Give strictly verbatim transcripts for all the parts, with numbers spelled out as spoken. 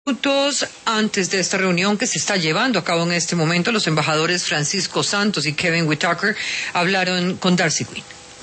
Minutos antes de esta reunión que se está llevando a cabo en este momento, los embajadores Francisco Santos y Kevin Whitaker hablaron con Darcy Quinn.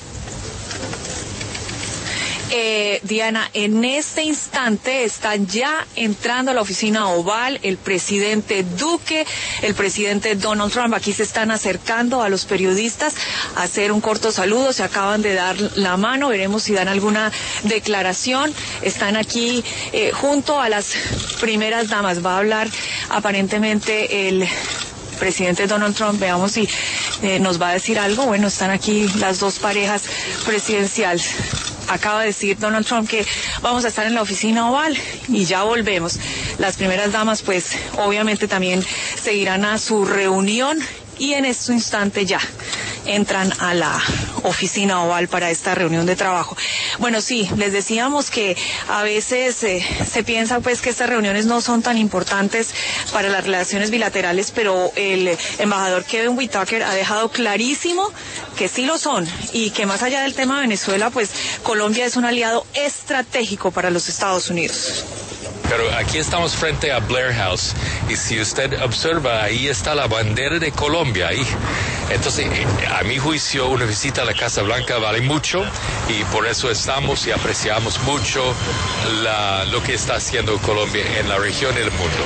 Eh, Diana, en este instante están ya entrando a la oficina oval el presidente Duque, el presidente Donald Trump. Aquí se están acercando a los periodistas a hacer un corto saludo, se acaban de dar la mano, veremos si dan alguna declaración. Están aquí eh, junto a las primeras damas. Va a hablar aparentemente el presidente Donald Trump, veamos si eh, nos va a decir algo. Bueno, están aquí las dos parejas presidenciales. Acaba de decir Donald Trump que vamos a estar en la oficina oval y ya volvemos. Las primeras damas pues obviamente también seguirán a su reunión y en este instante ya entran a la oficina oval para esta reunión de trabajo. Bueno, sí, les decíamos que a veces eh, se piensa pues que estas reuniones no son tan importantes para las relaciones bilaterales, pero el embajador Kevin Whitaker ha dejado clarísimo que sí lo son y que más allá del tema de Venezuela, pues Colombia es un aliado estratégico para los Estados Unidos. Pero aquí estamos frente a Blair House y si usted observa, ahí está la bandera de Colombia ahí. Entonces, a mi juicio, una visita a la Casa Blanca vale mucho y por eso estamos y apreciamos mucho la, lo que está haciendo Colombia en la región y el mundo.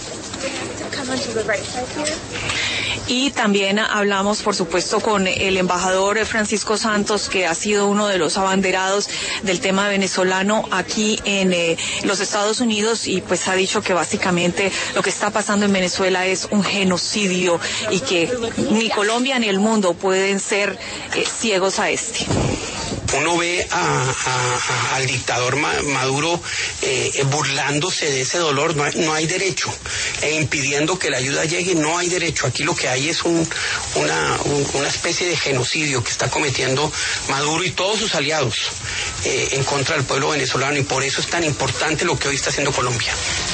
Y también hablamos, por supuesto, con el embajador Francisco Santos, que ha sido uno de los abanderados del tema venezolano aquí en eh, los Estados Unidos y pues ha dicho que básicamente lo que está pasando en Venezuela es un genocidio y que ni Colombia ni el mundo pueden ser eh, ciegos a este. Uno ve a, a, a, al dictador Maduro eh, burlándose de ese dolor, no hay, no hay derecho, e impidiendo que la ayuda llegue, no hay derecho. Aquí lo que hay es un, una, un, una especie de genocidio que está cometiendo Maduro y todos sus aliados eh, en contra del pueblo venezolano, y por eso es tan importante lo que hoy está haciendo Colombia.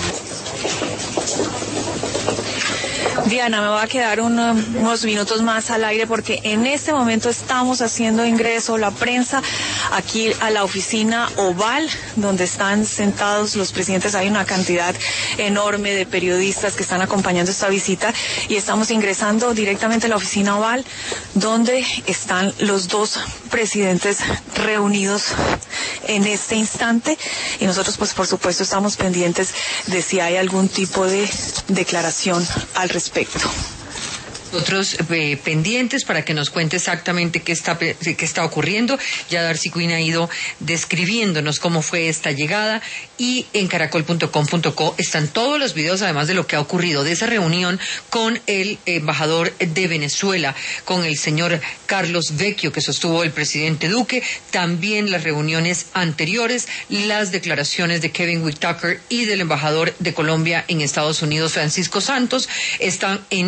Diana, me va a quedar un, unos minutos más al aire porque en este momento estamos haciendo ingreso la prensa aquí a la oficina oval donde están sentados los presidentes. Hay una cantidad enorme de periodistas que están acompañando esta visita y estamos ingresando directamente a la oficina oval donde están los dos presidentes reunidos en este instante y nosotros pues por supuesto estamos pendientes de si hay algún tipo de declaración al respecto. Otros eh, pendientes para que nos cuente exactamente qué está, qué está ocurriendo. Ya Darcy Quinn ha ido describiéndonos cómo fue esta llegada y en caracol punto com punto co están todos los videos, además de lo que ha ocurrido de esa reunión con el embajador de Venezuela, con el señor Carlos Vecchio que sostuvo el presidente Duque, también las reuniones anteriores, las declaraciones de Kevin Whitaker y del embajador de Colombia en Estados Unidos, Francisco Santos, están en